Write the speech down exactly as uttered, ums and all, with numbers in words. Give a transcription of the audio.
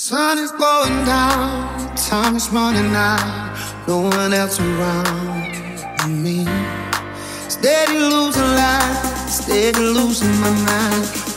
Sun is going down, time is running out, no one else around me. Steady losing life, steady losing my mind.